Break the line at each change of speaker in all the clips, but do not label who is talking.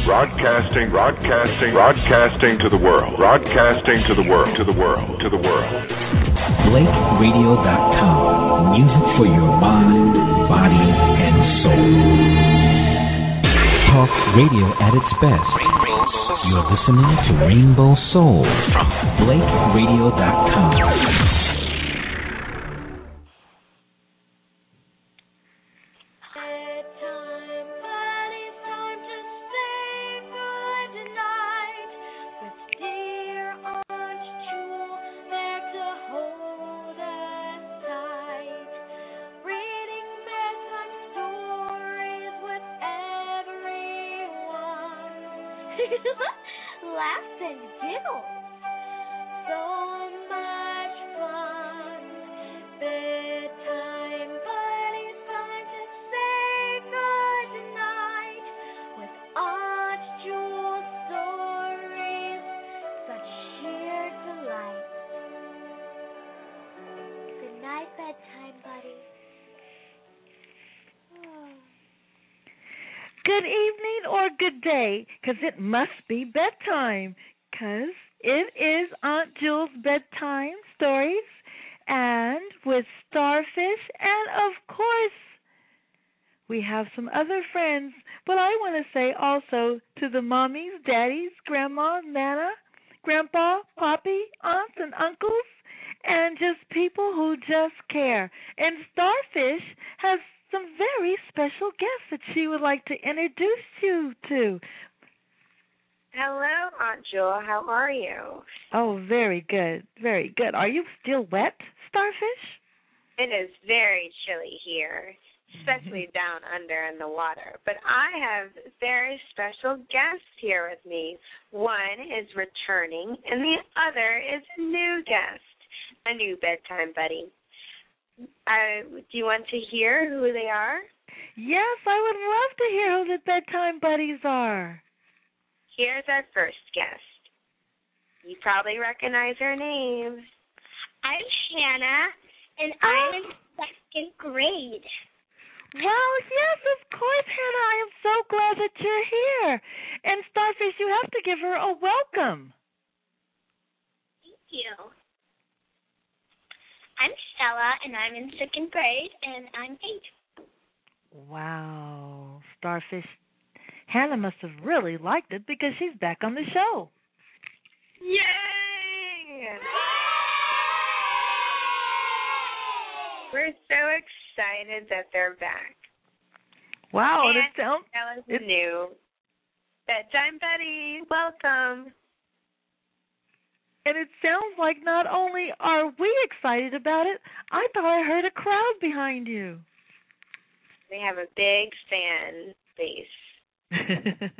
Broadcasting to the world. Broadcasting to the world.
BlakeRadio.com. Music for your mind, body, and soul. Talk radio at its best. You're listening to Rainbow Soul from BlakeRadio.com.
Laughs and giggles. So much fun. Bedtime buddies, time to say goodnight with Aunt Jewel's stories, such sheer delight. Good night, bedtime buddies.
Good evening or good day, 'cause it must be bedtime, 'cause it is Aunt Jewel's bedtime stories, and with Starfish, and of course, we have some other friends. But I want to say also to the mommies, daddies, grandma, nana, grandpa, poppy, aunts, and uncles, and just people who just care. And Starfish has some very special guests that she would like to introduce you to.
Hello, Aunt Jewel. How are you?
Oh, very good. Very good. Are you still wet, Starfish?
It is very chilly here, especially down under in the water. But I have very special guests here with me. One is returning, and the other is a new guest, a new bedtime buddy. Do you want to hear who they are?
Yes, I would love to hear who the bedtime buddies are.
Here's our first guest. You probably recognize her name.
I'm Shanna, and I'm in second grade.
Well, yes, of course, Hannah. I am so glad that you're here. And Starfish, you have to give her a welcome.
Thank you. I'm Stella, and I'm in second grade, and I'm 8.
Wow. Starfish, Hannah must have really liked it because she's back on the show.
Yay! We're so excited that they're back.
Wow,
and
it sounds...
Stella's new bedtime buddy. Welcome.
And it sounds like not only are we excited about it, I thought I heard a crowd behind you.
We have a big fan base.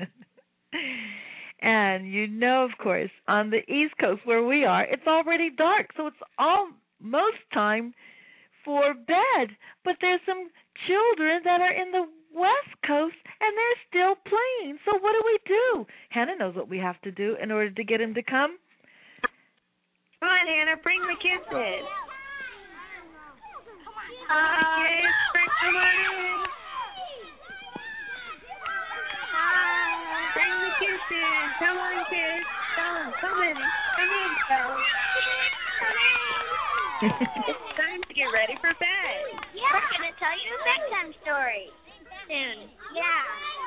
And you know, of course, on the East Coast where we are, it's already dark, so it's almost time for bed. But there's some children that are in the West Coast, and they're still playing. So what do? Hannah knows what we have to do in order to get him to come.
Come on, Hannah, bring the kids in. Kids, come on in. Bring the kids in. Come on, kids. Come in. It's time to get ready for bed.
Yeah, we're going to tell you a bedtime story soon. Yeah.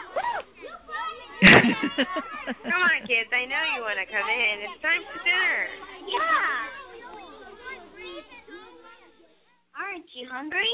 Come on, kids. I know you want to come in. It's time for dinner.
Yeah. Aren't you hungry?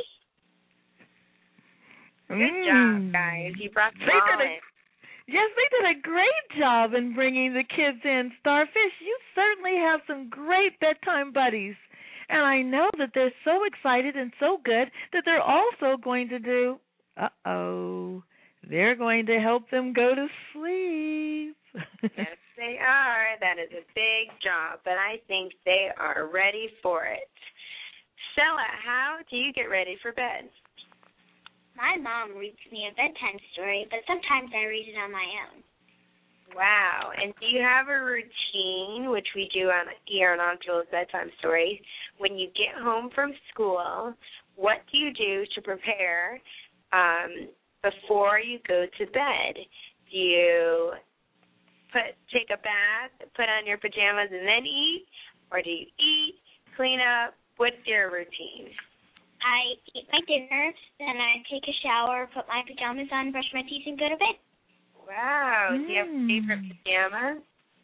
Good job, guys. You brought them all in.
Yes, they did a great job in bringing the kids in. Starfish, you certainly have some great bedtime buddies. And I know that they're so excited and so good that they're also going to do, they're going to help them go to sleep.
Yes, they are. That is a big job, but I think they are ready for it. Stella, how do you get ready for bed?
My mom reads me a bedtime story, but sometimes I read it on my own.
Wow. And do you have a routine, which we do here on Aunt Jewel's Bedtime Story? When you get home from school, what do you do to prepare before you go to bed? Do you take a bath, put on your pajamas, and then eat? Or do you eat, clean up? What's your routine?
I eat my dinner, then I take a shower, put my pajamas on, brush my teeth, and go to bed.
Wow. Do you have a favorite pajama?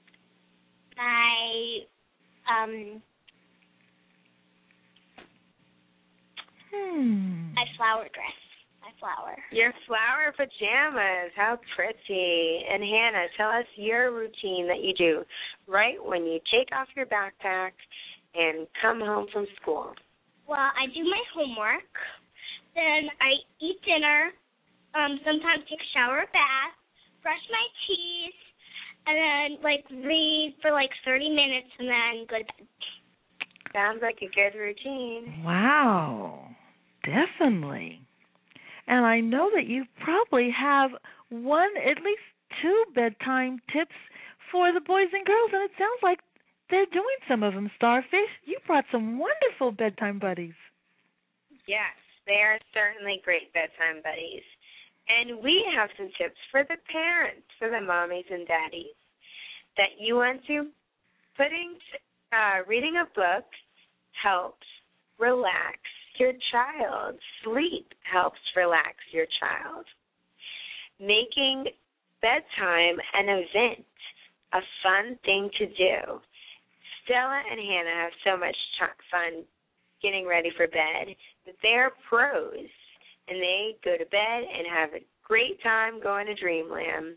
My flower dress. My flower.
Your flower pajamas. How pretty. And Hannah, tell us your routine that you do right when you take off your backpack and come home from school.
Well, I do my homework. Then I eat dinner. Sometimes take a shower or bath. Brush my teeth. And then, read for, 30 minutes and then go to bed.
Sounds like a good routine.
Wow. Definitely. And I know that you probably have at least 2 bedtime tips for the boys and girls, and it sounds like they're doing some of them, Starfish. You brought some wonderful bedtime buddies.
Yes, they are certainly great bedtime buddies. And we have some tips for the parents, for the mommies and daddies, that you want to. Reading a book helps relax your child. Sleep helps relax your child. Making bedtime an event, a fun thing to do. Stella and Hannah have so much fun getting ready for bed that they're pros, and they go to bed and have a great time going to dreamland.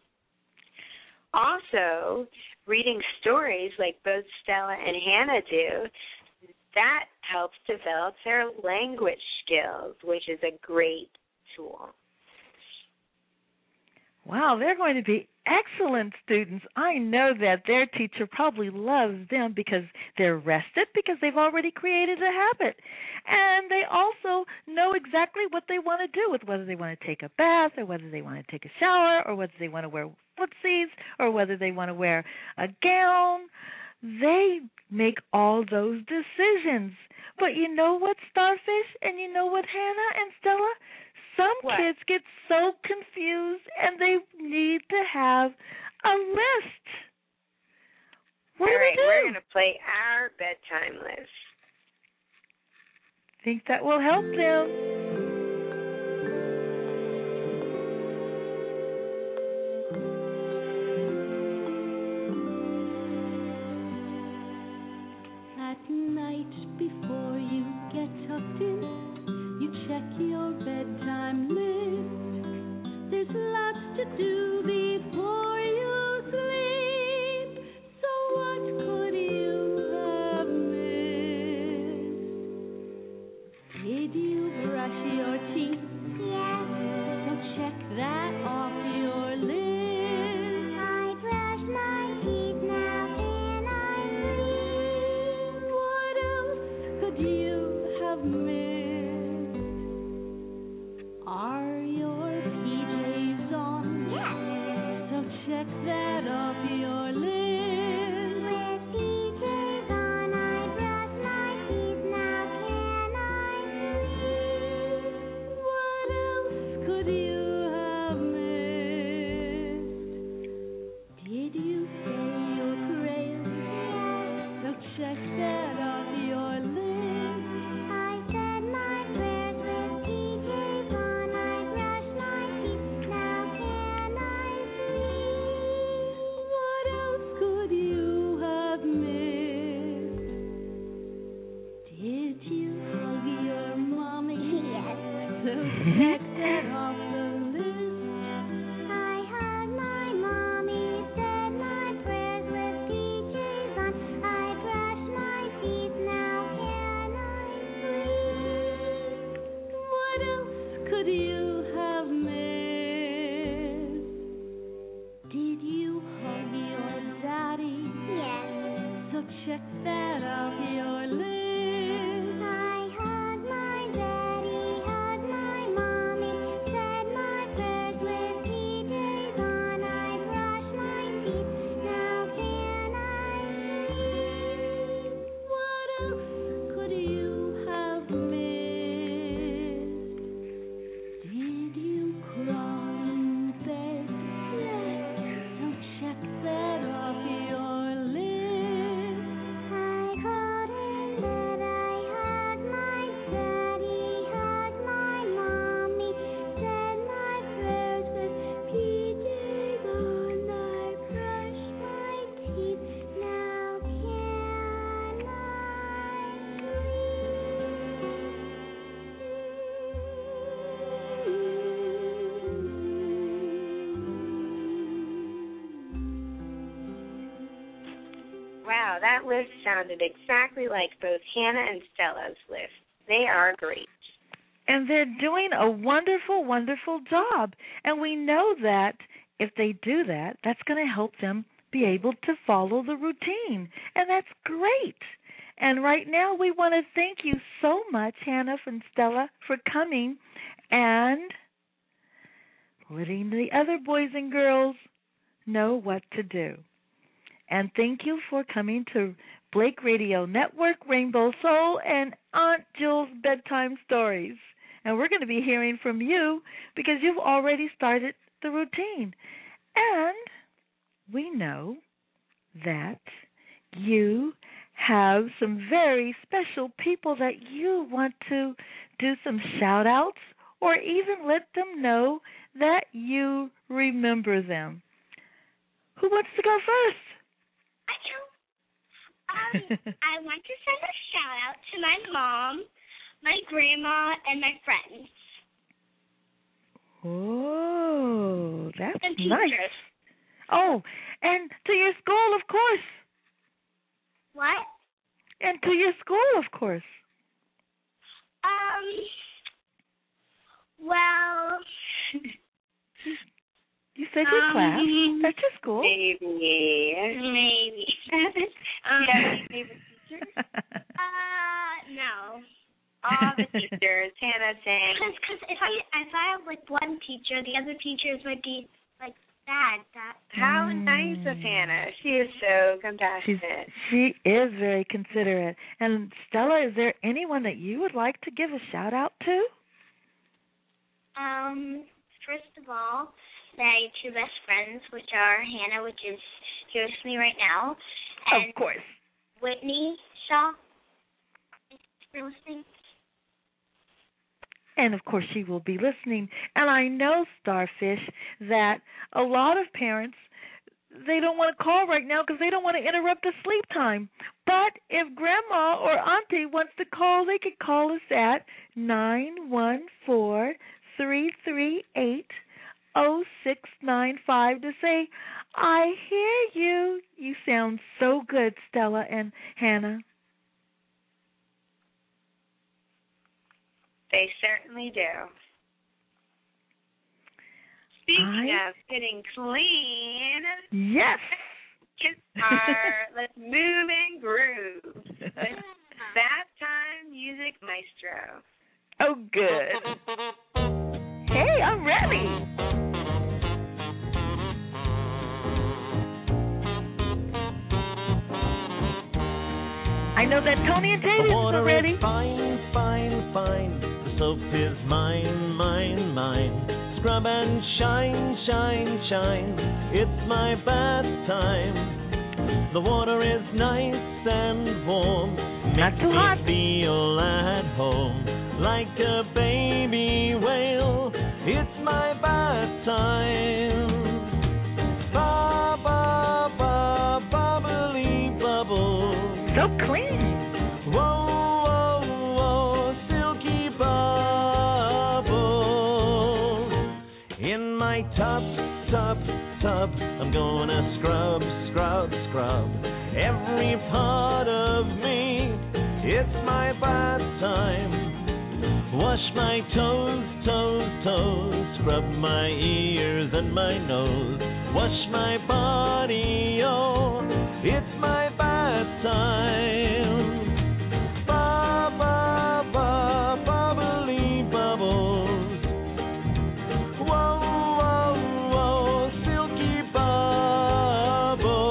Also, reading stories like both Stella and Hannah do, that helps develop their language skills, which is a great tool.
Wow, they're going to be excellent students. I know that their teacher probably loves them because they're rested, because they've already created a habit. And they also know exactly what they want to do, with whether they want to take a bath or whether they want to take a shower or whether they want to wear footsies or whether they want to wear a gown. They make all those decisions. But you know what, Starfish, and you know what, Hannah and Stella? Some kids get so confused and they need to have a list. What do we do?
We're going to play our bedtime list.
Think that will help them.
At night before you get tucked in, you check your bedtime list. There's lots to do before you sleep. So what could you have missed? Did you brush your
Wow, that list sounded exactly like both Hannah and Stella's list. They are great.
And they're doing a wonderful, wonderful job. And we know that if they do that, that's going to help them be able to follow the routine. And that's great. And right now we want to thank you so much, Hannah and Stella, for coming and letting the other boys and girls know what to do. And thank you for coming to Blake Radio Network, Rainbow Soul, and Aunt Jewel's Bedtime Stories. And we're going to be hearing from you because you've already started the routine. And we know that you have some very special people that you want to do some shout-outs or even let them know that you remember them. Who wants to go first?
I want to send a shout-out to my mom, my grandma, and my friends.
Oh, that's
and
nice.
Teachers.
Oh, and to your school, of course.
What?
And to your school, of course.
Well...
You said your class. That's your school.
Maybe. Yeah, maybe teachers?
No.
All the teachers. Hannah saying.
Because if I have like one teacher, the other teachers might be like sad.
How nice of Hannah. She is so compassionate.
She is very considerate. And Stella, is there anyone that you would like to give a shout out to?
First of all, my two best friends, which are Hannah, which is here with me right now, and
of course,
Whitney Shaw, if you're listening.
And of course, she will be listening. And I know, Starfish, that a lot of parents, they don't want to call right now because they don't want to interrupt the sleep time. But if Grandma or Auntie wants to call, they could call us at 914-338-0695 to say, I hear you. You sound so good, Stella and Hannah.
They certainly do. Speaking of getting clean.
Yes.
Let's move and groove. Bath Time Music Maestro.
Oh, good. Hey, I'm ready. I know that Tony and David are ready.
Fine, fine, fine. The soap is mine, mine, mine. Scrub and shine, shine, shine. It's my bath time. The water is nice and warm.
Not too hot.
Makes me feel at home like a baby whale. It's my bath time. Ba ba ba bubbly bubble.
So clean.
Whoa, whoa, whoa, silky bubble. In my tub, I'm gonna scrub, scrub, scrub every part of me. It's my bath time. Wash my toes, toes, toes. Scrub my ears and my nose. Wash my body, oh, it's my bath time. Ba, ba, ba, bubbly bubbles. Whoa, whoa, whoa, silky bubble.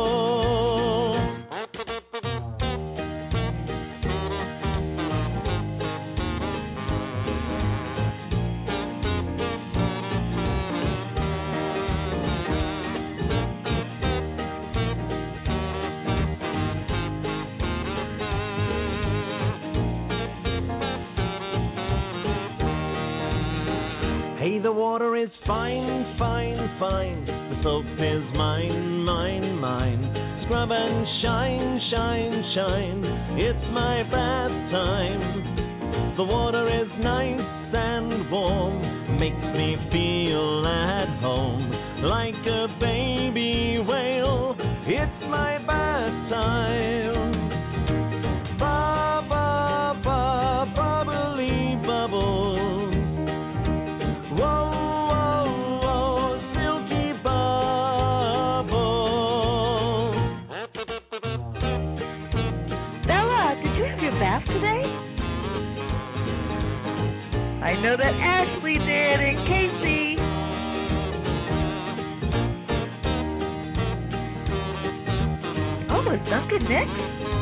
Hey, the water is fine, fine, fine. The soap is mine, mine, mine. Scrub and shine, shine, shine. It's my bath time. The water is nice and warm. Makes me feel at home like a baby whale. It's my bath time. Ba ba ba bubbly bubble. Whoa whoa whoa silky bubble.
Bella, did you have your bath today? I know that Ashley did, and Casey. Oh, is Duncan next?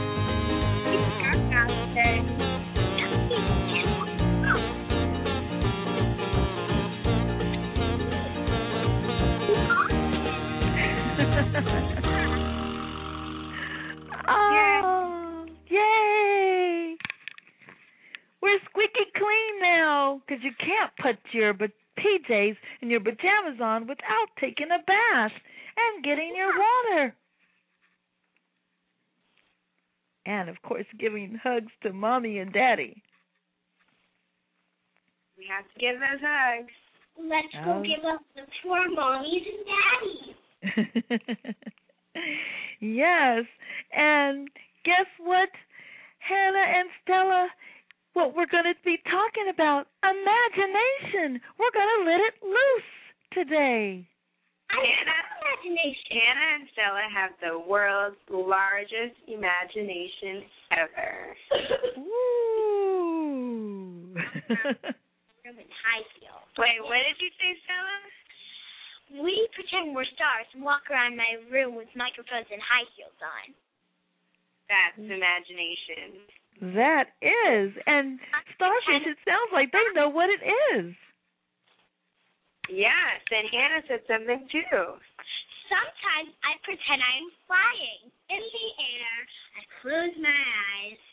Oh, yay! We're squeaky clean now, because you can't put your PJs and your pajamas on without taking a bath and getting your water. And, of course, giving hugs to Mommy and Daddy.
We have to give those hugs.
Let's go give up the poor mommies and daddies.
Yes. And guess what, Hannah and Stella? What we're going to be talking about, imagination. We're going to let it loose today.
Hannah and Stella have the world's largest imagination ever.
Ooh.
Room in high heels.
Wait, what did you say, Stella?
We pretend we're stars and walk around my room with microphones and high heels on.
That's imagination.
That is. And Starfish, it sounds like they know what it is.
Yes, and Hannah said something too.
Sometimes I pretend I'm flying in the air. I close my eyes.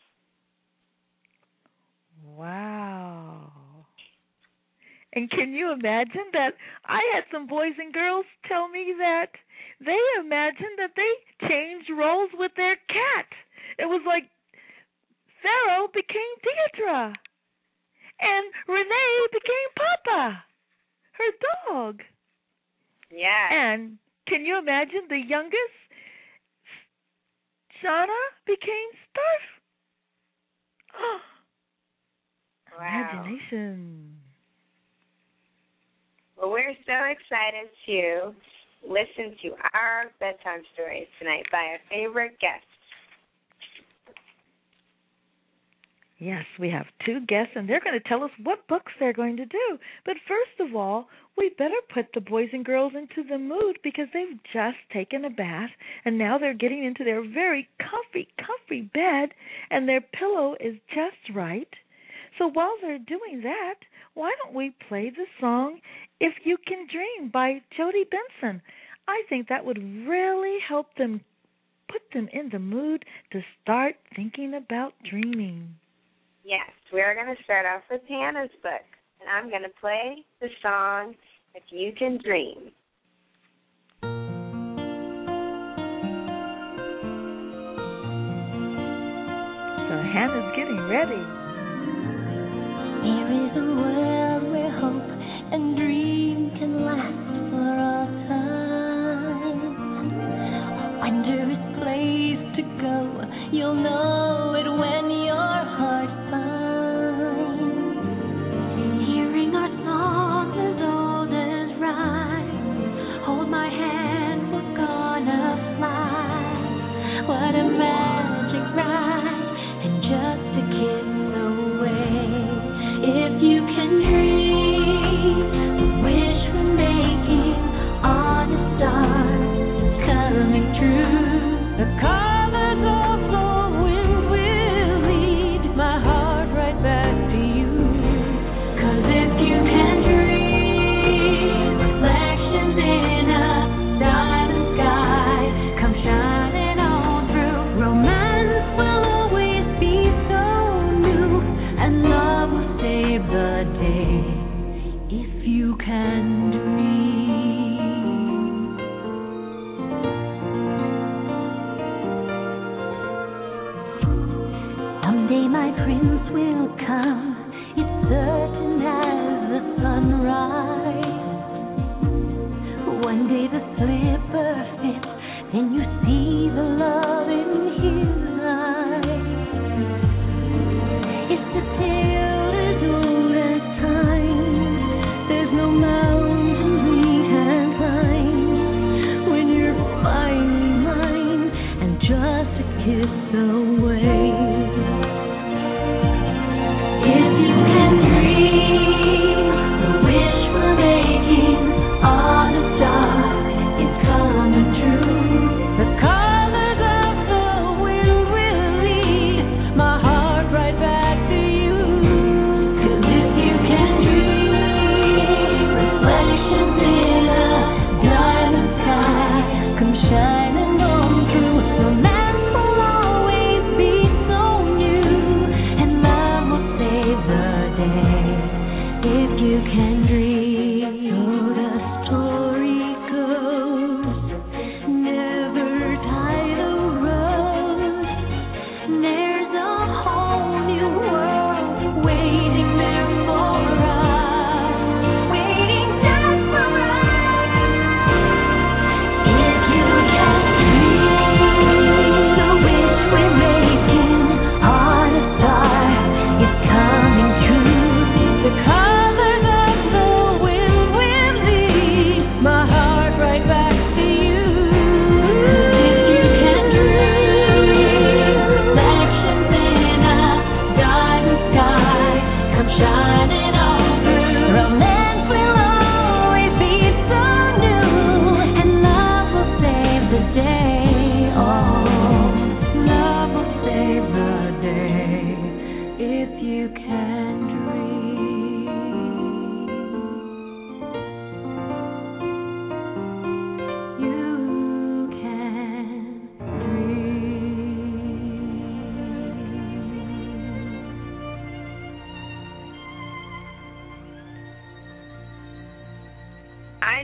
Wow. And can you imagine that I had some boys and girls tell me that they imagined that they changed roles with their cat. It was like Pharaoh became Deidre and Renee became Papa, her dog.
Yeah.
And can you imagine the youngest, Shauna, became Starf? Oh,
wow.
Imagination.
Well, we're so excited to listen to our bedtime stories tonight by our favorite guests.
Yes, we have two guests, and they're going to tell us what books they're going to do. But first of all, we better put the boys and girls into the mood because they've just taken a bath, and now they're getting into their very comfy bed, and their pillow is just right. So while they're doing that, why don't we play the song If You Can Dream by Jody Benson? I think that would really help them, put them in the mood to start thinking about dreaming.
Yes, we're going to start off with Hannah's book, and I'm going to play the song If You Can Dream.
So Hannah's getting ready.
There is a world where hope and dream can last for all time. A wondrous place to go. You'll know it when your heart finds. Hearing our song as old as rhyme. Hold my hand, we're gonna fly. What a magic ride, and just a kiss away. If you can dream, the wish we're making on a star is coming true. The colors of the wind will lead my heart right back to you. 'Cause if you can dream, reflections in a diamond sky come shining on through. Romance will always be so new, and love will save the day. If you can dream. Someday my prince will come, it's certain as the sunrise. One day the slipper fits, then you see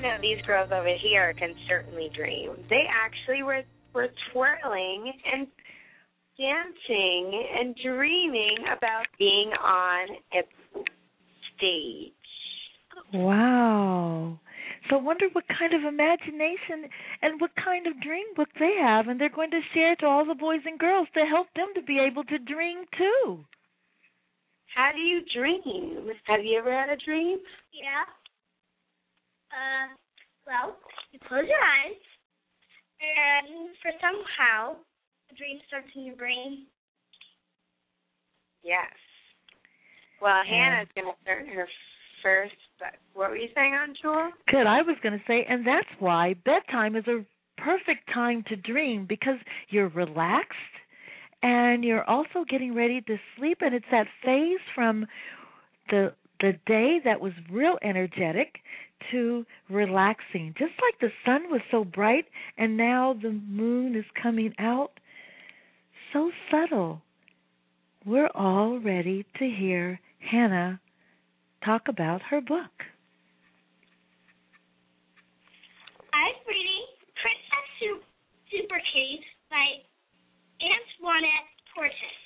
know these girls over here can certainly dream. They actually were twirling and dancing and dreaming about being on a stage.
Wow. So I wonder what kind of imagination and what kind of dream book they have, and they're going to share to all the boys and girls to help them to be able to dream too.
How do you dream? Have you ever had a dream?
Yeah. Well, you close your eyes, and for somehow, a dream starts in your brain.
Yes. Well, Hannah's going to start her first, but what were you saying on Jewel?
Good. I was going to say, and that's why bedtime is a perfect time to dream, because you're relaxed and you're also getting ready to sleep, and it's that phase from the day that was real energetic to relaxing. Just like the sun was so bright and now the moon is coming out, so subtle. We're all ready to hear Hannah talk about her book.
I'm reading Princess Super Kitty by Antoinette Portis.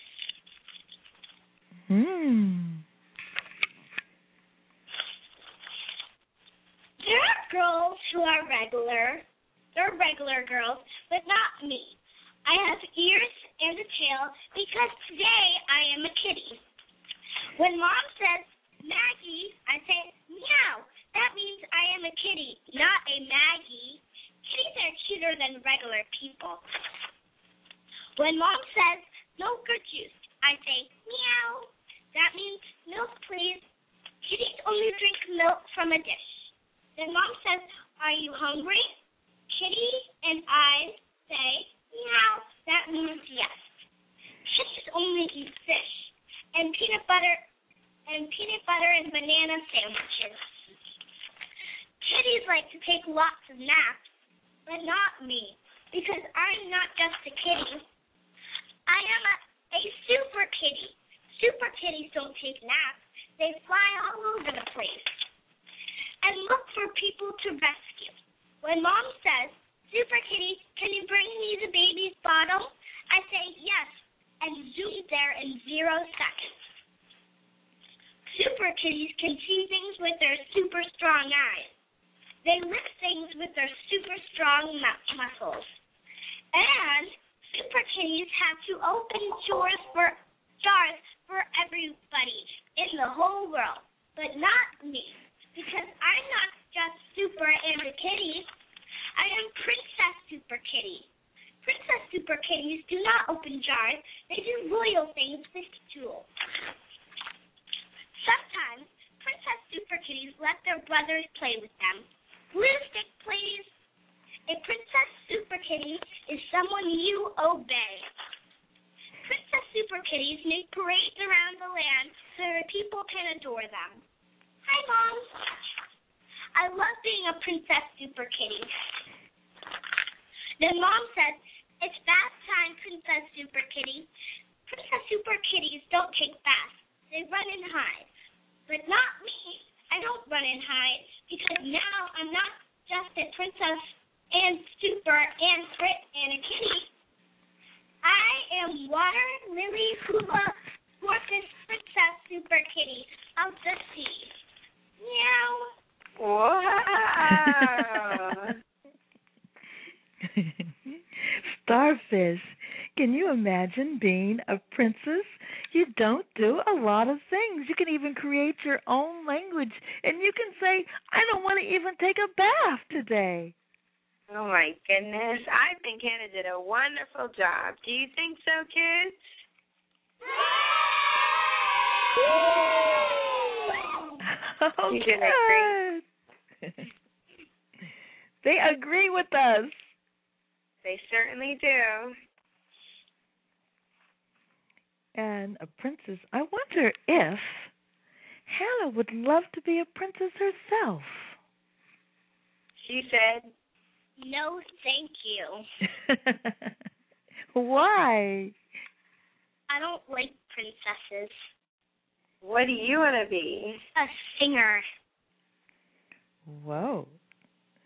There are girls who are regular. They're regular girls, but not me. I have ears and a tail because today I am a kitty. When Mom says, Maggie, I say, meow. That means I am a kitty, not a Maggie. Kitties are cuter than regular people. When Mom says, milk or juice, I say, meow. That means milk, please. Kitties only drink milk from a dish. Then Mom says, are you hungry? Kitty and I say, meow. That means yes. Kitties only eat fish and peanut butter and banana sandwiches. Kitties like to take lots of naps, but not me, because I'm not just a kitty. I am a super kitty. Super kitties don't take naps. They fly all over the place and look for people to rescue. When Mom says, Super Kitty, can you bring me the baby's bottle? I say yes, and zoom there in 0 seconds. Super kitties can see things with their super strong eyes. They lift things with their super strong muscles. And super kitties have to open jars for everybody in the whole world, but not me, because I'm not just super and a kitty. I am Princess Super Kitty. Princess Super Kitties do not open jars. They do royal things with tools. Sometimes Princess Super Kitties let their brothers play with them. Blue stick, please. A Princess Super Kitty is someone you obey. Princess Super Kitties make parades around the land so that people can adore them. Hi, Mom. I love being a Princess Super Kitty. Then Mom said, it's bath time, Princess Super Kitty. Princess Super Kitties don't take baths. They run and hide. But not me. I don't run and hide because now I'm not just a princess and super and crit and a kitty. I am Water Lily Hula Gorgeous Princess Super Kitty of the sea. Meow.
Wow.
Starfish, can you imagine being a princess? You don't do a lot of things. You can even create your own language, and you can say, I don't want to even take a bath today.
Oh, my goodness. I think Hannah did a wonderful job. Do you think so, kids?
Oh,
you did agree.
They agree with us.
They certainly do.
And a princess, I wonder if Hannah would love to be a princess herself.
She said,
no, thank you.
Why?
I don't like princesses.
What do you want to be?
A singer.
Whoa.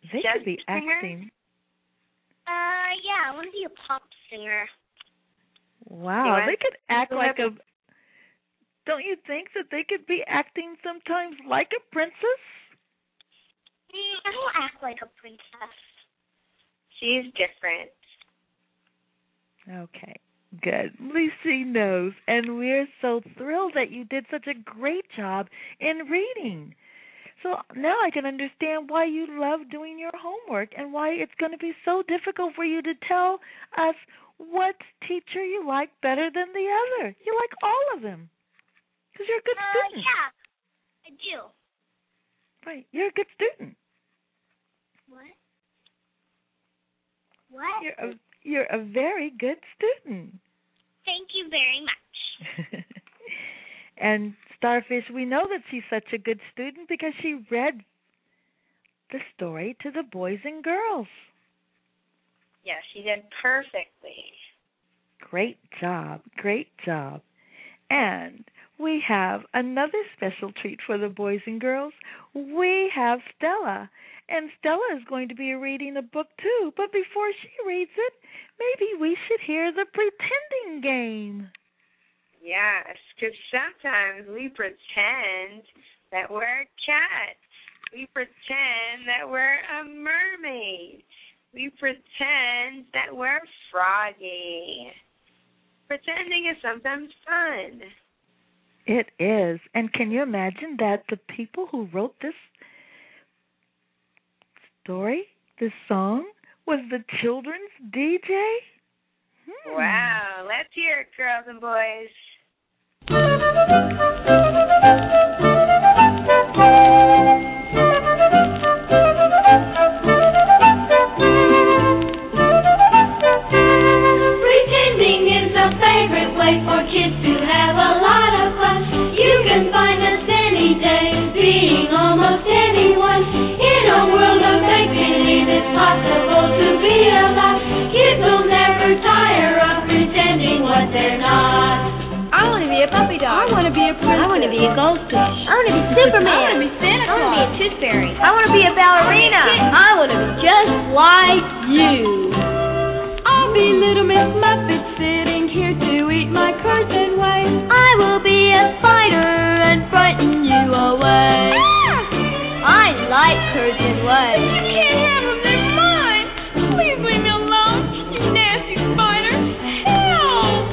They
Just
could be
singer?
acting.
Yeah, I want to be a pop singer.
Wow,
You
they could act
want-
like a. Don't you think that they could be acting sometimes like a princess?
I don't act like a princess.
She's different.
Okay, good. Lucy knows, and we're so thrilled that you did such a great job in reading. So now I can understand why you love doing your homework and why it's going to be so difficult for you to tell us what teacher you like better than the other. You like all of them because you're a good student.
Yeah, I do.
Right, you're a good student.
What? What?
You're a very good student.
Thank you very much.
And Starfish, we know that she's such a good student because she read the story to the boys and girls.
Yes, she did perfectly.
Great job, great job. And we have another special treat for the boys and girls. We have Stella. And Stella is going to be reading a book too. But before she reads it, maybe we should hear the pretending game.
Yes, because sometimes we pretend that we're a cat. We pretend that we're a mermaid. We pretend that we're Froggy. Pretending is sometimes fun.
It is. And can you imagine that the people who wrote this story, this song, was the children's DJ?
Wow, let's hear it, girls and boys.
Pretending is a favorite way for kids to have a lot of fun. You can find us any day, being almost anyone. In a world of make-believe, it's possible to be alive. Kids will never tire of pretending what they're not.
I want to be a puppy dog. I want to be a princess. I want to be a goldfish. I want to be Superman. I want to be Santa Claus. I want to be a tooth fairy. I want to be a ballerina. I want to be just like you.
I'll be Little Miss Muffet sitting here to eat my curtain way.
I will be a spider and frighten you away. I like curtain way.
You can't have them, they're mine. Please leave me alone, you nasty spider. Help!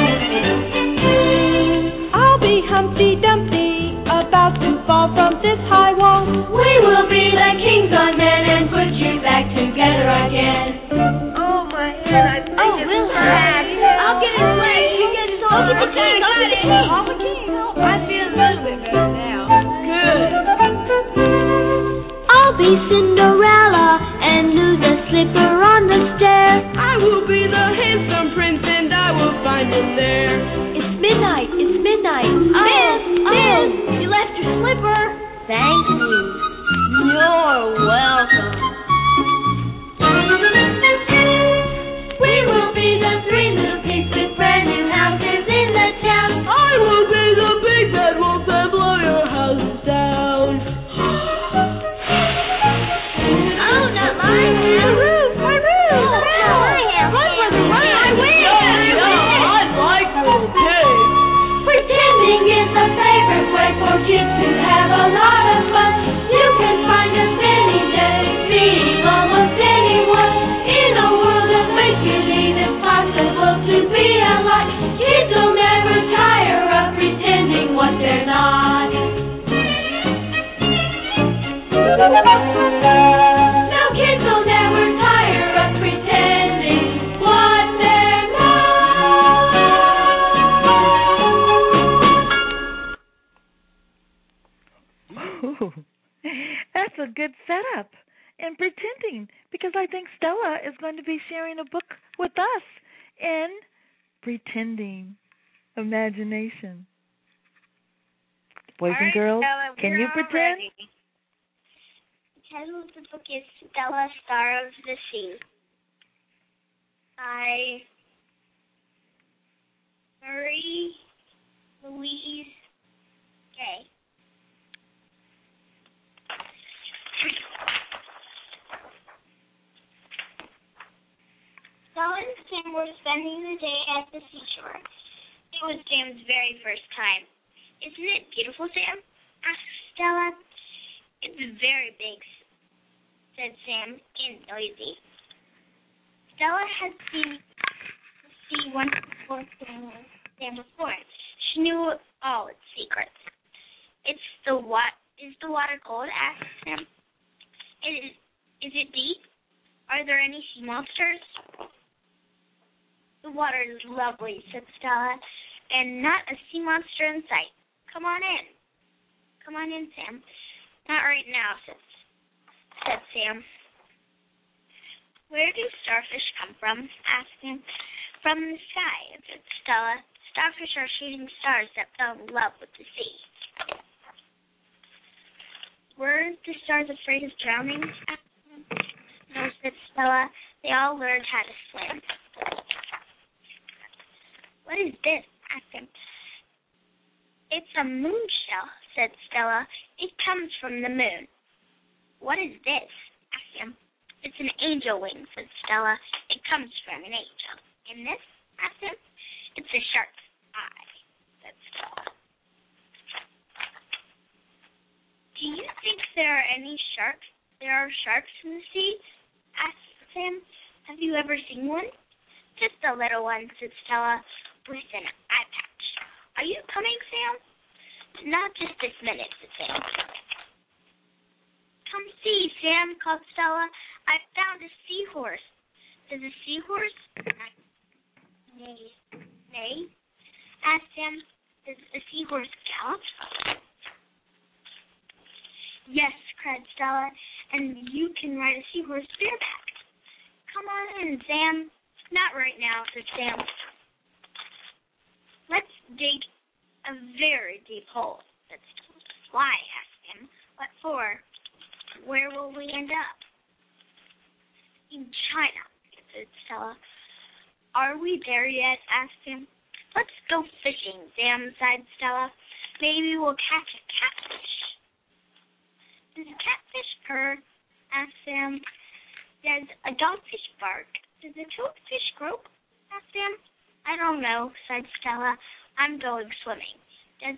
I'll be Humpty Dumpty, about to fall from this high wall. We will be the kings on men and put you back together again.
Oh, my head. I think it's bad.
I'll get his leg. You get his arm. I'll get the king. I'll get the king.
I'll the king. I feel a little bit better now. Good.
I'll be Cinderella and lose a slipper on the stair.
I will be the handsome prince and I will find him there.
It's midnight. It's midnight. Miss, you left your slipper. Thank you. You're welcome.
We will be the three little pigs with brand new houses in the town. I will be the big bad wolf and blow your house down.
Oh, not my house. My roof. Oh, not my house. Run, brother, run. I win.
I like little pigs. Pretending is a favorite way for kids to have a lot of fun. You can find us any day, being almost anyone. In a world of make-believe, it's possible to be alive. Kids will never tire of pretending what they're not. No, kids will never tire of pretending what they're not.
Ooh, that's a good setup. And pretending, because I think Stella is going to be sharing a book with us in Pretending Imagination. Boys and girls,
Stella,
can you pretend?
Ready.
The title of the book is Stella, Star of the Sea by Marie Louise Gay. Stella and Sam were spending the day at the seashore. It was Sam's very first time. Isn't it beautiful, Sam? Asked Stella. It's very big, said Sam, and noisy. Stella had seen the sea once before Sam was born. She knew all its secrets. Is the water cold? Asked Sam. Is it deep? Are there any sea monsters? The water is lovely, said Stella, and not a sea monster in sight. Come on in. Come on in, Sam. Not right now, said Sam. Where do starfish come from? Asked Sam. From the sky, said Stella. Starfish are shooting stars that fell in love with the sea. Were the stars afraid of drowning? Asked Sam. No, said Stella. They all learned how to swim. What is this? Asked him. It's a moon shell, said Stella. It comes from the moon. What is this? Asked him. It's an angel wing, said Stella. It comes from an angel. And this? Asked him. It's a shark's eye, said Stella. Do you think there are any sharks? There are sharks in the sea? Asked Sam. Have you ever seen one? Just a little one, said Stella, with an eye patch. Are you coming, Sam? Not just this minute, said Sam. Come see, Sam, called Stella. I found a seahorse. Does a seahorse? Nay. Asked Sam. Does a seahorse gallop? Yes, cried Stella, and you can ride a seahorse bareback. Come on in, Sam. Not right now, said Sam. Let's dig a very deep hole, said Stella. Why? Asked him. What for? Where will we end up? In China, said Stella. Are we there yet? Asked him. Let's go fishing, Sam, sighed Stella. Maybe we'll catch a catfish. Does a catfish purr? Asked Sam. Does a dogfish bark? Does a toadfish croak? Asked Sam. I don't know, sighed Stella. I'm going swimming. Does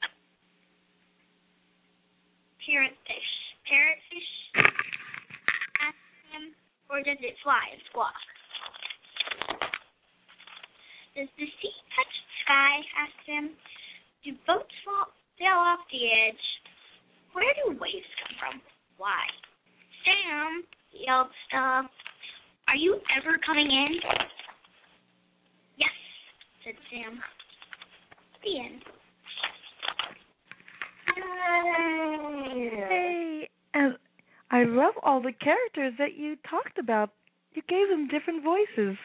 parrotfish? Asked Sam. Or does it fly and squawk? Does the sea touch the sky? Asked Sam. Do boats sail off the edge? Where do waves come from? Why? Sam, yelled Stella. Are you ever coming in? Yes, said Sam. The end.
Hey, and I love all the characters that you talked about. You gave them different voices.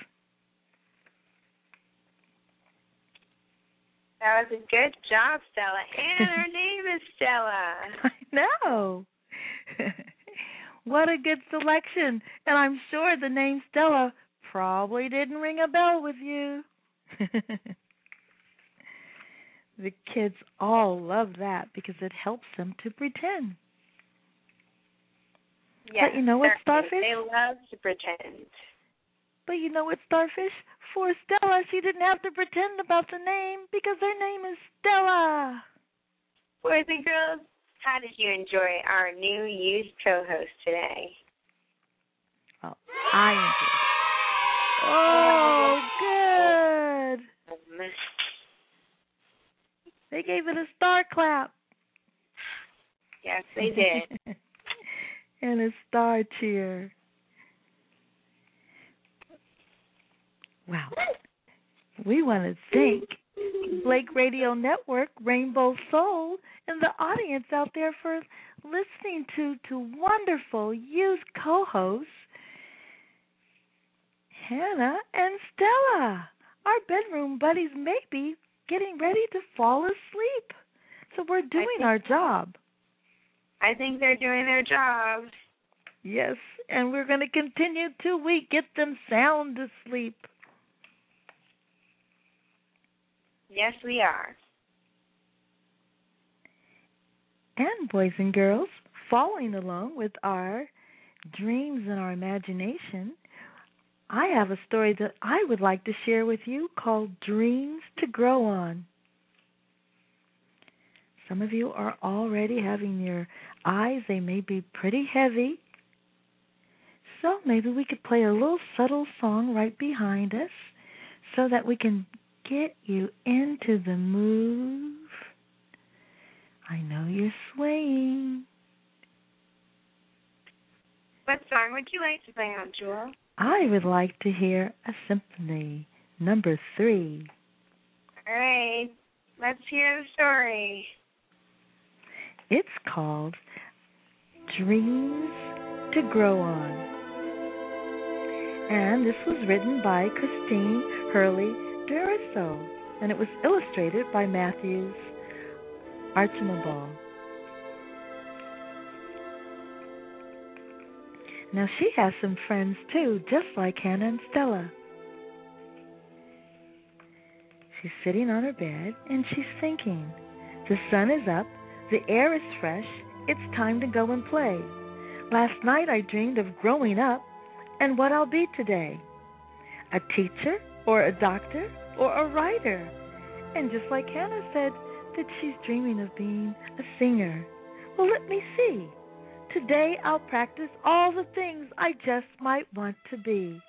That was a good job, Stella. And her name is Stella.
I know. What a good selection. And I'm sure the name Stella probably didn't ring a bell with you. The kids all love that because it helps them to pretend.
Yes,
but you know what, Starfish?
They love to pretend.
But you know what, Starfish? For Stella, she didn't have to pretend about the name because her name is Stella.
Boys and girls, how did you enjoy our new youth co-host today?
Oh, I enjoyed. Oh, good. They gave it a star clap.
Yes, they did.
And a star cheer. Wow. We want to thank Blake Radio Network, Rainbow Soul, and the audience out there for listening to wonderful youth co-hosts, Hannah and Stella. Our bedroom buddies may be getting ready to fall asleep. So we're doing our job.
I think they're doing their job.
Yes, and we're going to continue till we get them sound asleep.
Yes, we are.
And boys and girls, following along with our dreams and our imagination, I have a story that I would like to share with you called Dreams to Grow On. Some of you are already having your eyes, they may be pretty heavy. So maybe we could play a little subtle song right behind us so that we can get you into the move. I know you're swaying.
What song would you like to play on, Jewel?
I would like to hear a symphony, number 3.
All right, let's hear the story.
It's called Dreams to Grow On. And this was written by Christine Hurley Duriso, and it was illustrated by Matthews Archibald. Now she has some friends too, just like Hannah and Stella. She's sitting on her bed and she's thinking, the sun is up, the air is fresh, it's time to go and play. Last night I dreamed of growing up and what I'll be today. A teacher or a doctor or a writer. And just like Hannah said that she's dreaming of being a singer. Well, let me see. Today I'll practice all the things I just might want to be.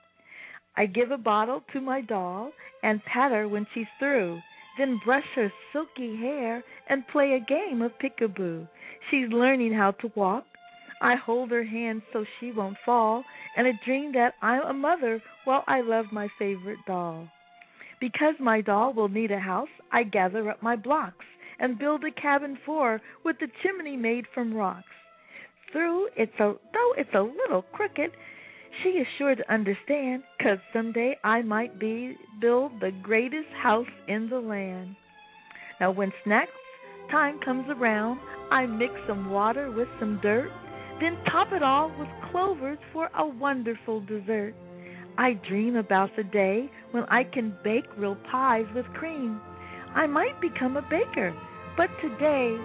I give a bottle to my doll and pat her when she's through, then brush her silky hair and play a game of peekaboo. She's learning how to walk. I hold her hand so she won't fall, and I dream that I'm a mother while I love my favorite doll. Because my doll will need a house, I gather up my blocks and build a cabin for her with the chimney made from rocks. Though it's a little crooked, she is sure to understand, 'cause someday I might build the greatest house in the land. Now when snacks time comes around, I mix some water with some dirt, then top it all with clovers for a wonderful dessert. I dream about the day when I can bake real pies with cream. I might become a baker, but today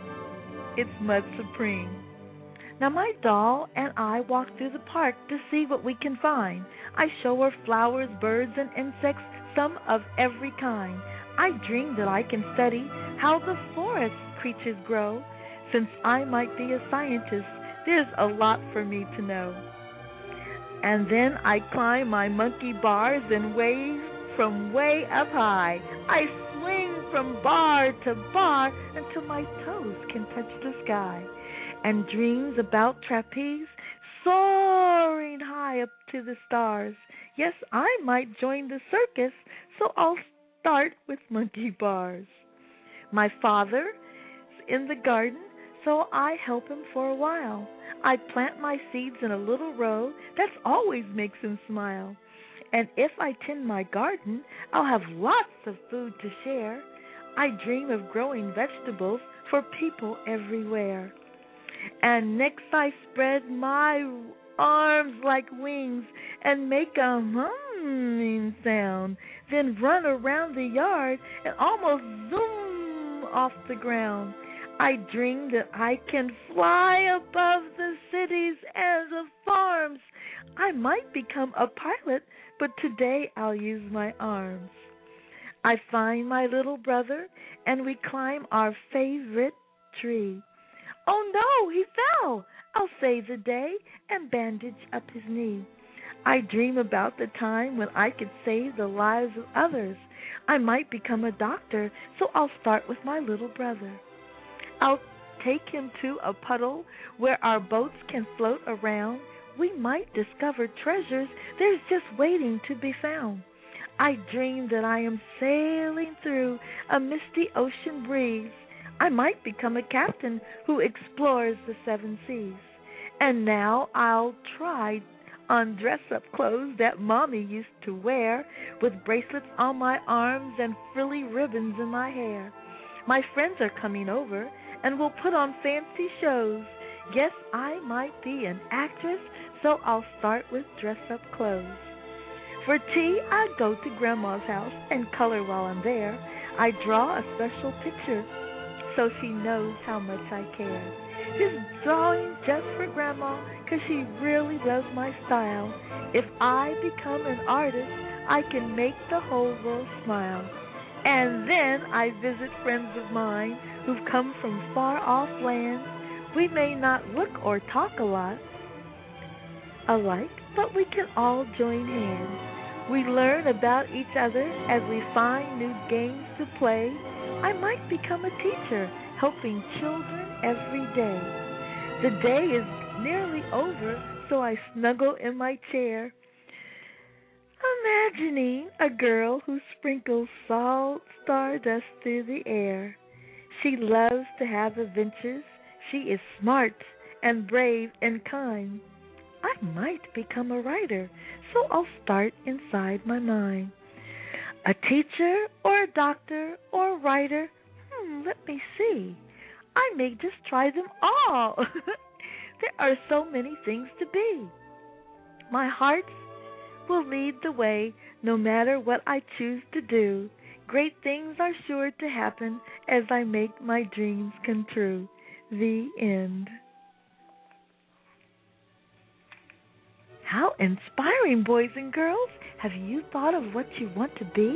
it's Mud Supreme. Now my doll and I walk through the park to see what we can find. I show her flowers, birds, and insects, some of every kind. I dream that I can study how the forest creatures grow. Since I might be a scientist, there's a lot for me to know. And then I climb my monkey bars and wave from way up high. I swing from bar to bar until my toes can touch the sky. And dreams about trapeze, soaring high up to the stars. Yes, I might join the circus, so I'll start with monkey bars. My father's in the garden, so I help him for a while. I plant my seeds in a little row, that always makes him smile. And if I tend my garden, I'll have lots of food to share. I dream of growing vegetables for people everywhere. And next I spread my arms like wings and make a humming sound, then run around the yard and almost zoom off the ground. I dream that I can fly above the cities and the farms. I might become a pilot, but today I'll use my arms. I find my little brother and we climb our favorite tree. Oh no, he fell! I'll save the day and bandage up his knee. I dream about the time when I could save the lives of others. I might become a doctor, so I'll start with my little brother. I'll take him to a puddle where our boats can float around. We might discover treasures there's just waiting to be found. I dream that I am sailing through a misty ocean breeze. I might become a captain who explores the 7 seas. And now I'll try on dress-up clothes that Mommy used to wear, with bracelets on my arms and frilly ribbons in my hair. My friends are coming over, and we'll put on fancy shows. Yes, I might be an actress, so I'll start with dress-up clothes. For tea, I go to Grandma's house and color while I'm there. I draw a special picture so she knows how much I care. This drawing just for Grandma, 'cause she really loves my style. If I become an artist, I can make the whole world smile. And then I visit friends of mine who've come from far off lands. We may not look or talk a lot alike, but we can all join hands. We learn about each other as we find new games to play. I might become a teacher, helping children every day. The day is nearly over, so I snuggle in my chair, imagining a girl who sprinkles salt stardust through the air. She loves to have adventures. She is smart and brave and kind. I might become a writer, so I'll start inside my mind. A teacher or a doctor or a writer, let me see. I may just try them all. There are so many things to be. My heart will lead the way no matter what I choose to do. Great things are sure to happen as I make my dreams come true. The end. How inspiring, boys and girls. Have you thought of what you want to be?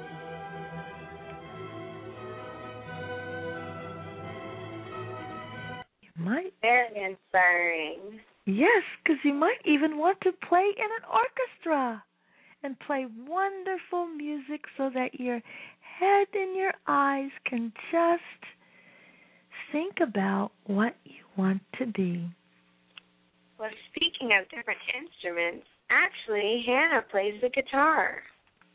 You might.
Very inspiring.
Yes, because you might even want to play in an orchestra and play wonderful music so that your head and your eyes can just think about what you want to be.
Well, speaking of different instruments, actually, Hannah plays the guitar.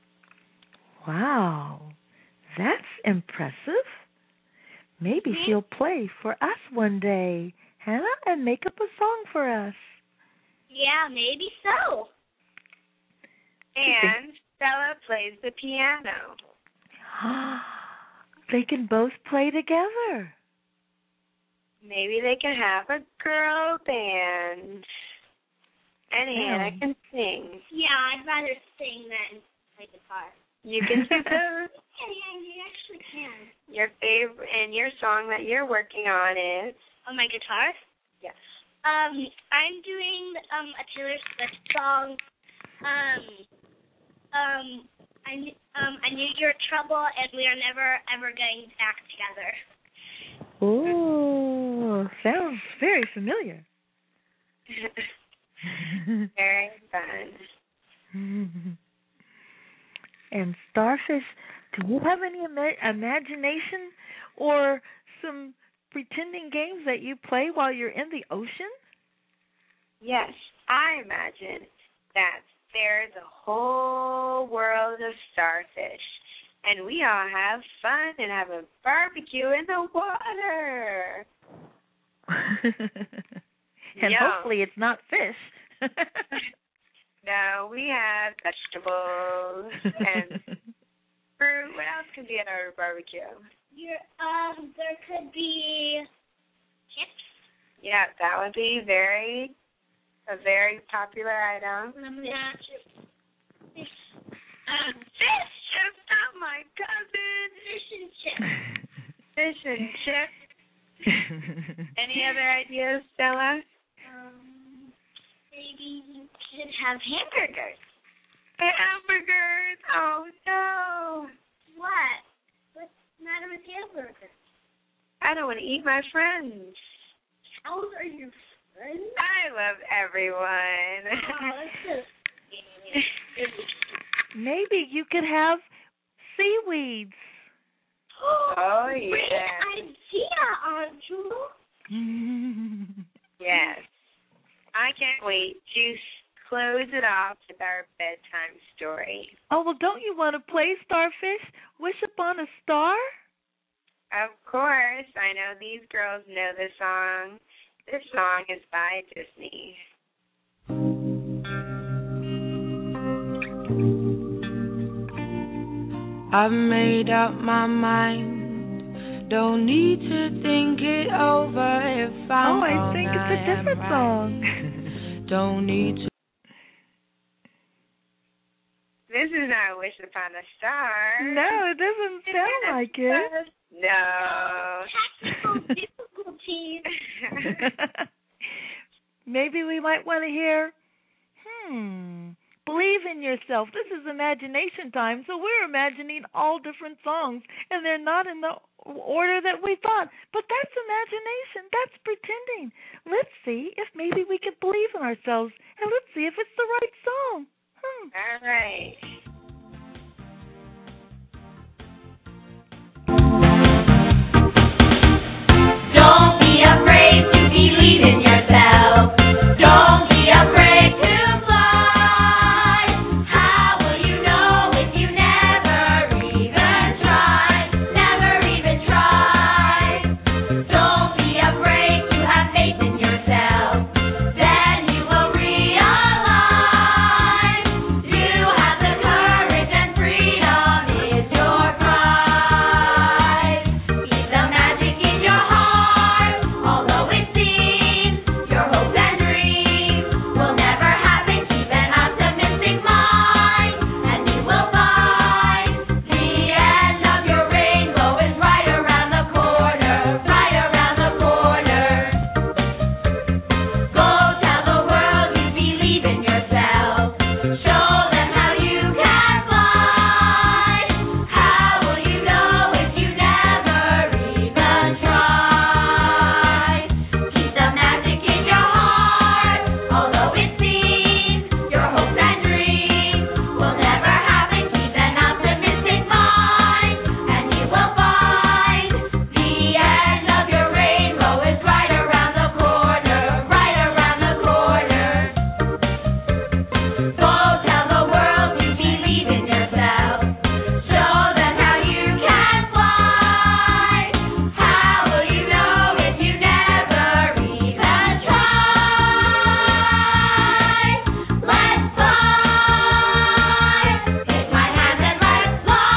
Wow, that's impressive. Maybe she'll play for us one day, Hannah, and make up a song for us.
Yeah, maybe so.
And Stella plays the piano.
They can both play together.
Maybe they can have a girl band. And Hannah can sing.
Yeah, I'd rather sing than play guitar.
You can do those.
Yeah, you actually can.
Your favorite and your song that you're working on is?
On my guitar?
Yes.
I'm doing a Taylor Swift song. I knew your trouble, and we are never ever getting back together.
Oh, sounds very familiar.
Very fun.
And Starfish, do you have any imagination or some pretending games that you play while you're in the ocean?
Yes, I imagine that there's a whole world of starfish, and we all have fun and have a barbecue in the water.
And hopefully it's not fish.
No, we have vegetables and fruit. What else can be at our barbecue?
There could be chips.
Yeah, that would be a very popular item.
Fish.
Fish chips, not my cousin.
Fish and chips.
Fish and chips. Any other ideas, Stella?
Maybe you could have hamburgers.
Hamburgers? Oh, no.
What? What's the matter with hamburgers?
I don't want to eat my friends.
How are your friends?
I love everyone.
Maybe you could have seaweeds.
Oh, yeah.
Great idea, Angela.
Yes. I can't wait to close it off with our bedtime story.
Oh, well, don't you want to play Starfish? Wish Upon a Star?
Of course. I know these girls know the song. This song is by Disney.
I've made up my mind. Don't need to think it over if I'm
I think it's a different song.
Don't need to.
This is not Wish Upon a Star.
No, it doesn't sound like it.
No.
Technical difficulties.
Maybe we might want to hear, Believe in Yourself. This is imagination time, so we're imagining all different songs, and they're not in the order that we thought. But that's imagination. That's pretending. Let's see if maybe we could believe in ourselves, and let's see if it's the right song.
All right.
Don't be afraid to believe in yourself. Don't be afraid to fly. How will you know if you never even try? Never even try. Don't be afraid to have faith in yourself. Then you will realize you have the courage and freedom is your prize. Keep the magic in your heart, although it seems your hopes and dreams will never happen. Keep an optimistic mind, and you will find the end of your rainbow is right around the corner, right around the corner. Go tell the world you believe in yourself. Show them how you can fly. How will you know if you never even try? Keep the magic in your heart, although it seems your hopes and dreams will never happen. Keep an optimistic mind, and you will find the end of your rainbow is right around the corner, right around the corner. Go tell the world you believe in yourself. Show them how you can fly. How will you know if you never even try? Let's fly. Take my hand and let's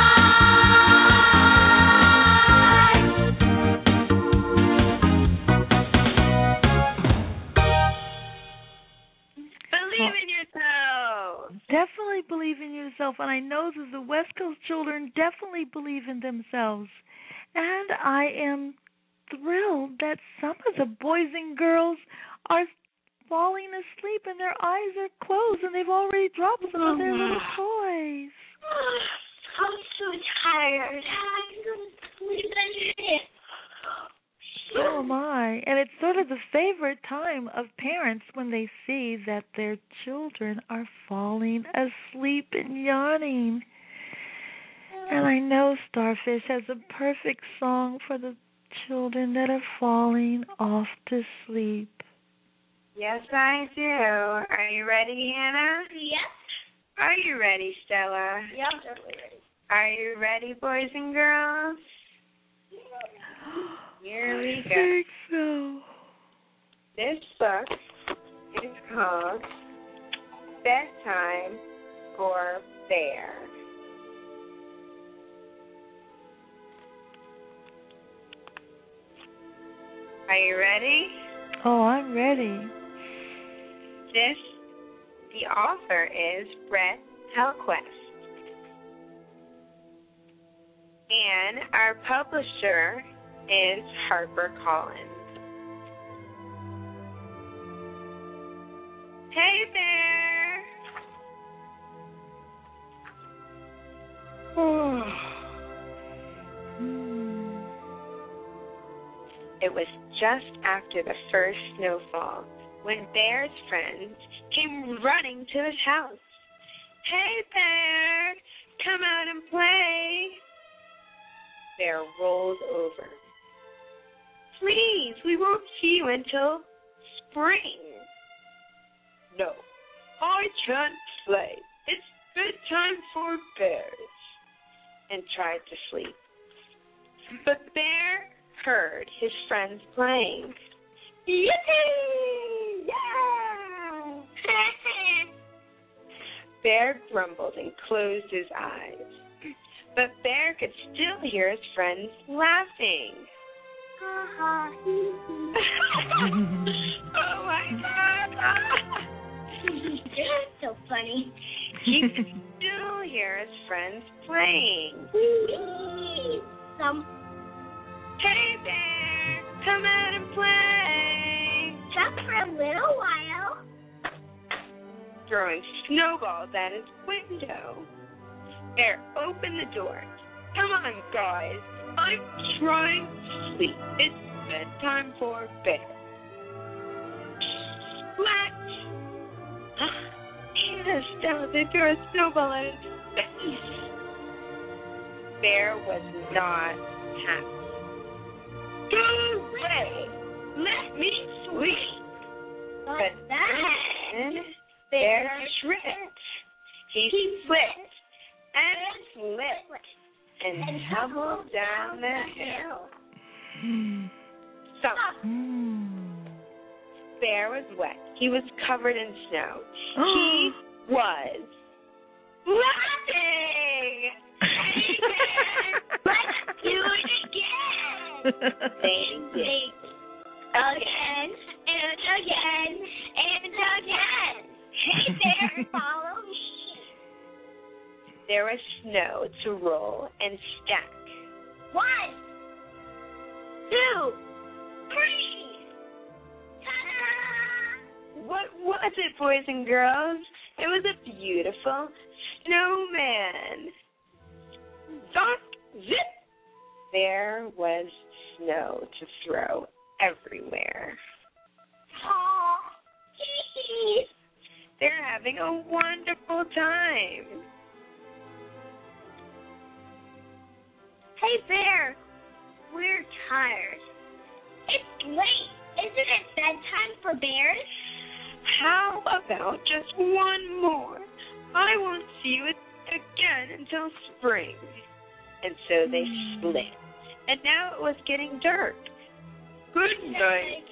Believe in yourself.
Definitely believe in yourself, and I know that the West Coast children definitely believe in themselves. And I am thrilled that some of the boys and girls are falling asleep and their eyes are closed and they've already dropped some of their little toys.
I'm so tired. I'm going to sleep in.
So am I. And it's sort of the favorite time of parents when they see that their children are falling asleep and yawning. And I know Starfish has a perfect song for the children that are falling off to sleep.
Yes, I do. Are you ready, Hannah?
Yes.
Are you ready, Stella?
Yeah, I'm definitely ready.
Are you ready, boys and girls? Here we
I
go.
think so.
This book is called Bedtime for Bear. Are you ready?
Oh, I'm ready.
The author is Brett Helquist. And our publisher is HarperCollins. Hey there! It was just after the first snowfall when Bear's friends came running to his house. Hey, Bear! Come out and play! Bear rolled over. Please, we won't see you until spring. No, I can't play. It's bedtime for bears. And tried to sleep. But Bear heard his friends playing. Yippee! Yeah! Bear grumbled and closed his eyes. But Bear could still hear his friends laughing. Oh my God!
You're so funny.
He could still hear his friends playing. Hey there, come out and play.
Just for a little while.
Throwing snowballs at his window. Bear opened the door. Come on, guys. I'm trying to sleep. It's bedtime for Bear. What? He astounded, threw a snowball at his face. Bear was not happy. Go away! Let me sleep! But then Bear tripped. He slipped and slipped and tumbled down the hill. So, Bear was wet. He was covered in snow. He was laughing. Hey, Bear, let's do it again. Again and again and again. Hey, Bear, follow me. There was snow to roll and stack. 1, 2, 3. Ta-da! What was it, boys and girls? It was a beautiful snowman. Zonk, zip. There was snow to throw everywhere. Oh, they're having a wonderful time. Hey, Bear, we're tired. It's late. Isn't it bedtime for bears? How about just one more? I won't see you again until spring. And so they split. And now it was getting dark. Good night.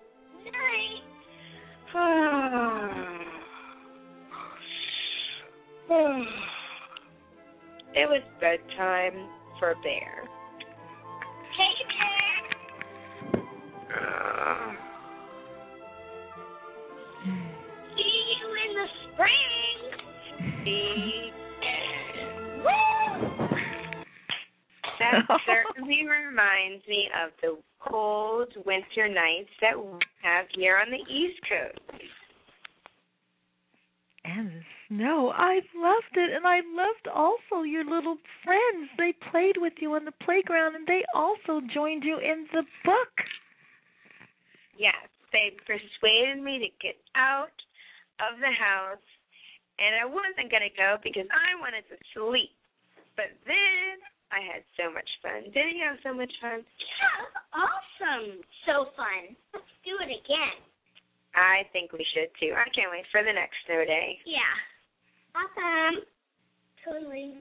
It was bedtime for Bear. Hey, Bear. See you in the spring. That certainly reminds me of the cold winter nights that we have here on the East Coast.
And the snow. I loved it. And I loved also your little friends. They played with you on the playground, and they also joined you in the book.
Yes, they persuaded me to get out of the house, and I wasn't going to go because I wanted to sleep. But then I had so much fun. Didn't you have so much fun?
Yeah, awesome. So fun. Let's do it again.
I think we should, too. I can't wait for the next snow day.
Yeah. Awesome. Totally.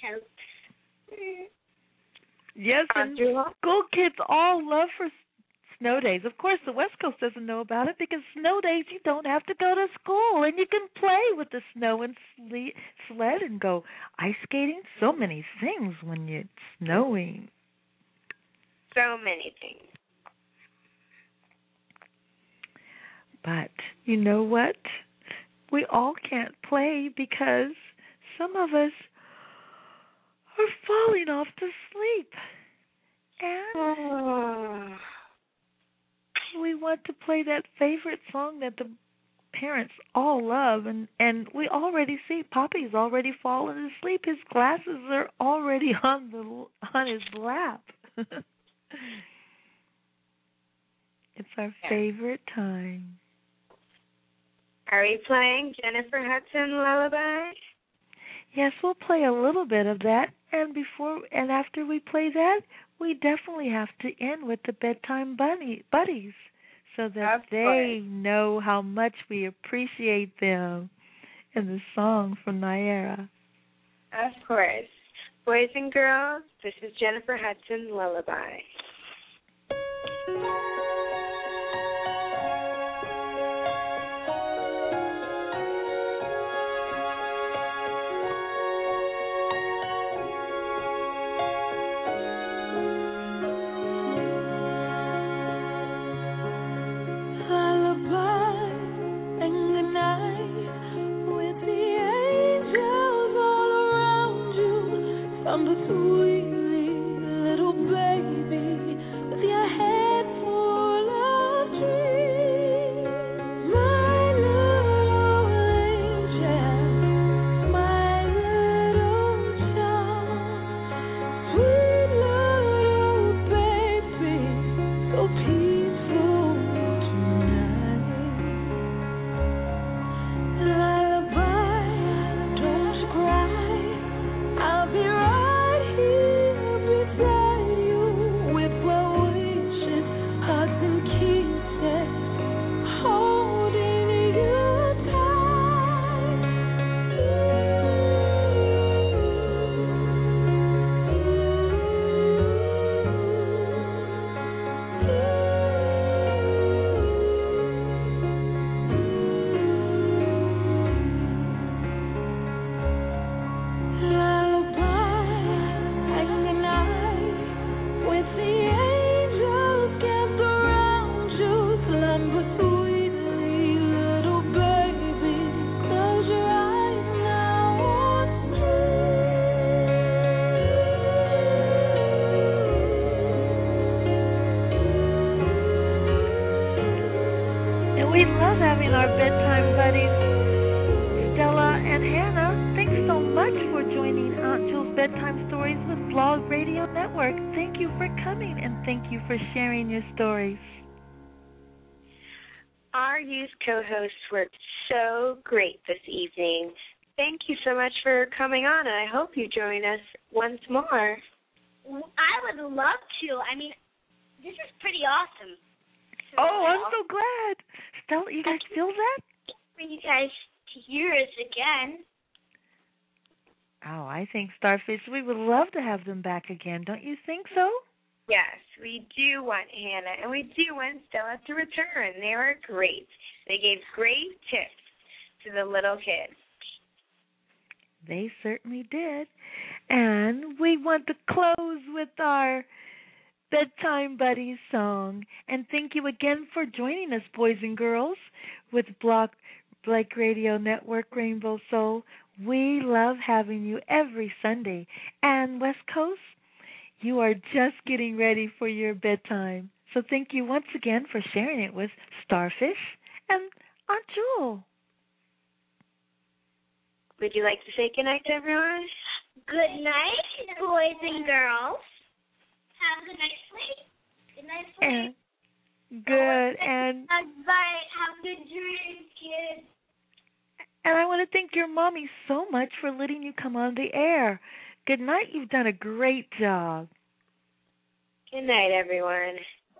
Yes, and school kids all love for snow days. Of course, the West Coast doesn't know about it because snow days you don't have to go to school and you can play with the snow and sled and go ice skating. So many things when it's snowing.
So many things.
But you know what? We all can't play because some of us are falling off to sleep. And we want to play that favorite song that the parents all love. And we already see Poppy's already fallen asleep. His glasses are already on his lap. It's our favorite time.
Are we playing Jennifer Hudson Lullaby?
Yes, we'll play a little bit of that, and after we play that, we definitely have to end with the bedtime buddies, so that they know how much we appreciate them in the song from Naira.
Of course. Boys and girls, this is Jennifer Hudson Lullaby.
Lullaby in the night with the angels all around.
having our bedtime buddies, Stella and Hannah. Thanks so much for joining Aunt Jewel's Bedtime Stories with Blog Radio Network. Thank you for coming, and thank you for sharing your stories.
Our youth co-hosts worked so great this evening. Thank you so much for coming on, and I hope you join us once more.
I would love to. I mean, this is pretty awesome.
Oh, I'm so glad. Stella, you guys feel that?
For you guys to hear us again.
Oh, I think, Starfish, we would love to have them back again. Don't you think so?
Yes, we do want Hannah, and we do want Stella to return. They were great. They gave great tips to the little kids.
They certainly did. And we want to close with our Bedtime Buddies song. And thank you again for joining us, boys and girls, with Blog Radio Network Rainbow Soul. We love having you every Sunday. And West Coast, you are just getting ready for your bedtime. So thank you once again for sharing it with Starfish and Aunt Jewel.
Would you like to say goodnight to everyone?
Good night, boys and girls. Have a good night's sleep. Good night, sleep.
Good. And
bye. Have good dreams, kids.
And I want to thank your mommy so much for letting you come on the air. Good night. You've done a great job.
Good night, everyone.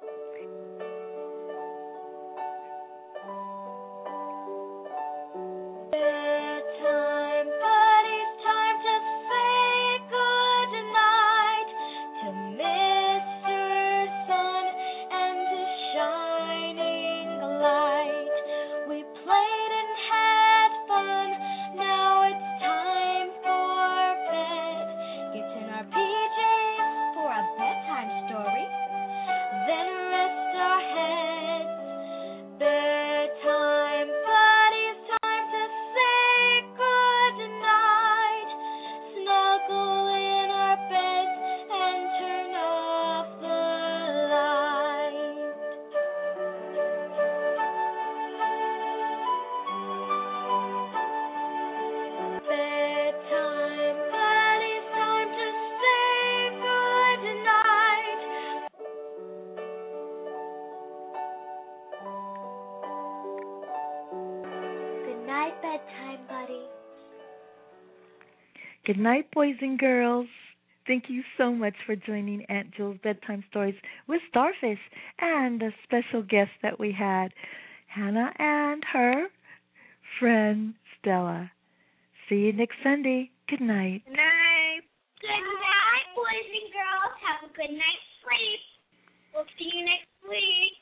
Good night, boys and girls. Thank you so much for joining Aunt Jewel's Bedtime Stories with Starfish and a special guest that we had, Hannah and her friend Stella. See you next Sunday. Good night.
Good night.
Good night, boys and girls. Have a good night's sleep. We'll see you next week.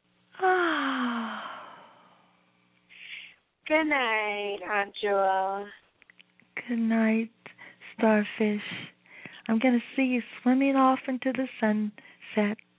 Good night, Aunt Jewel.
Good night, Starfish. I'm going to see you swimming off into the sunset.